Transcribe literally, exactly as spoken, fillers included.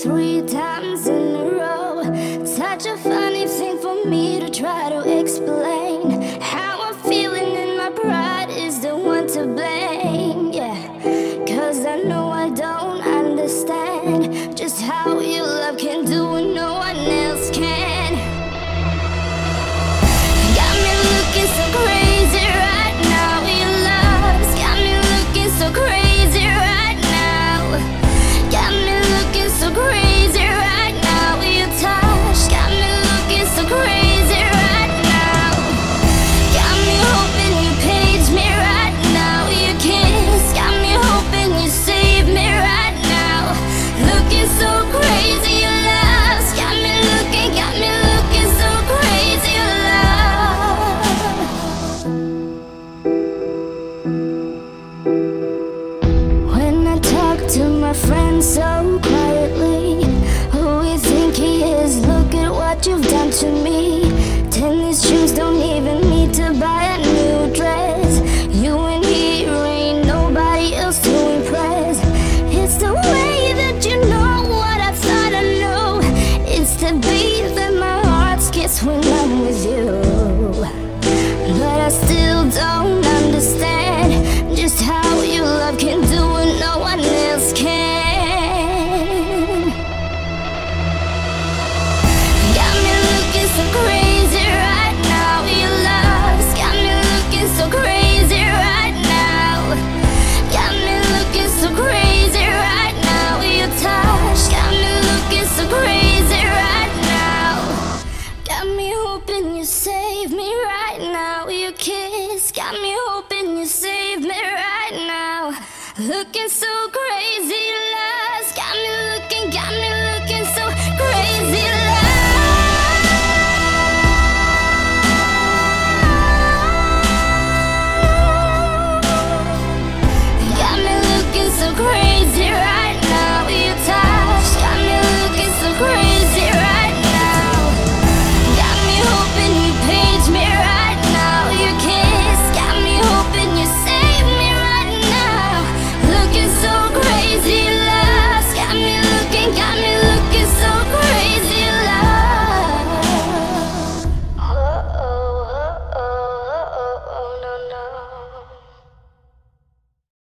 three times in a row. Such a funny thing for me to try to explain. How I'm feeling and my pride is the one to blame. Yeah, cause I know I don't understand just how your love can do what no one else can. Got me looking so crazy right now. Your love's got me looking so crazy right now. Got me looking so crazy right now. Your touch got me looking so crazy right now. Got me hoping you page me right now. Your kiss got me hoping you save me right now. Looking so crazy, your love's got me looking, got me looking so crazy, your love. When I talk to my friends so quietly, who you think he is? Look at what you've done to me. Tennis shoes don't even need to buy a new dress. You and here ain't nobody else to impress. It's the way that you know what I thought I knew. It's the beat that my heart skips when I'm with you. But I still don't understand just how your love can do what no one else can. Got me looking so crazy right now. Your love's got me looking so crazy right now. Got me looking so crazy right now. Your touch got me looking so crazy right now. Got me hoping you save me right now. Your kiss got me hoping you save me right now. Looking so crazy.